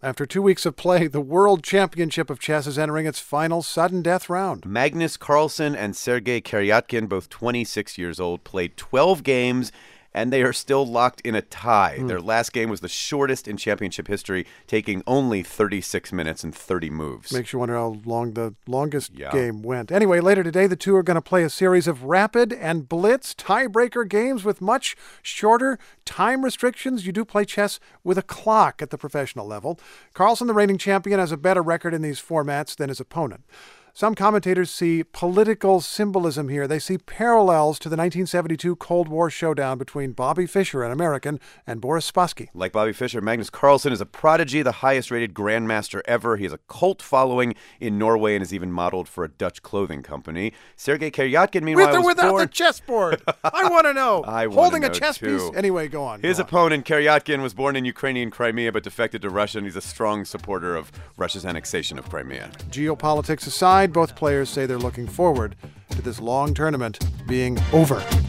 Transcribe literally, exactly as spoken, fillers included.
After two weeks of play, the World Championship of Chess is entering its final sudden death round. Magnus Carlsen and Sergei Karyatkin, both twenty-six years old, played twelve games, and they are still locked in a tie. Mm. Their last game was the shortest in championship history, taking only thirty-six minutes and thirty moves. Makes you wonder how long the longest yeah. game went. Anyway, later today, the two are going to play a series of rapid and blitz tiebreaker games with much shorter time restrictions. You do play chess with a clock at the professional level. Carlsen, the reigning champion, has a better record in these formats than his opponent. Some commentators see political symbolism here. They see parallels to the nineteen seventy-two Cold War showdown between Bobby Fischer, an American, and Boris Spassky. Like Bobby Fischer, Magnus Carlsen is a prodigy, the highest-rated grandmaster ever. He has a cult following in Norway and is even modeled for a Dutch clothing company. Sergei Karyatkin, meanwhile, with or was without born... the chessboard. I want to know. I Holding know a chess too. piece. Anyway, go on. His go on. opponent, Karyatkin, was born in Ukrainian Crimea but defected to Russia, and he's a strong supporter of Russia's annexation of Crimea. Geopolitics aside, both players say they're looking forward to this long tournament being over.